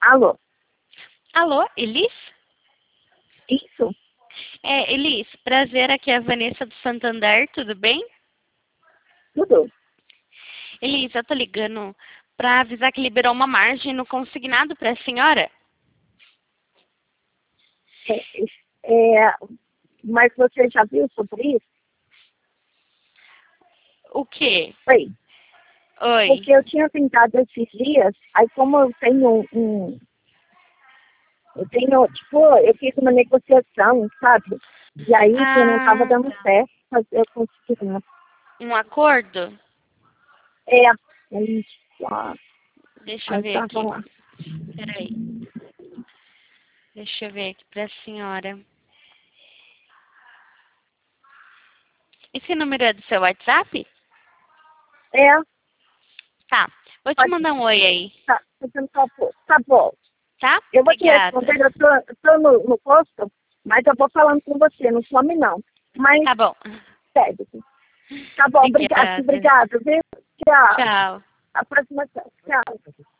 Alô? Alô, Elis? Isso? Elis, prazer, aqui é a Vanessa do Santander, tudo bem? Tudo? Elis, eu tô ligando para avisar que liberou uma margem no consignado para a senhora. É, mas você já viu sobre isso? O quê? Oi. Oi. Porque eu tinha tentado esses dias, aí como eu tenho eu fiz uma negociação, sabe? E aí que não estava dando certo, mas eu consegui. Um acordo? Aí, Deixa eu aí ver aqui. tava lá. Peraí. Deixa eu ver aqui para a senhora. Esse número é do seu WhatsApp? É, Tá. Vou te pode, mandar um oi aí, tá, tá bom. tá? Eu vou te Obrigada. responder, eu tô no posto, mas eu vou falando com você, não some não. Mas, Tá bom. sério. Tá bom, Obrigada. obrigado, viu? Tchau. Tchau. A próxima, tchau.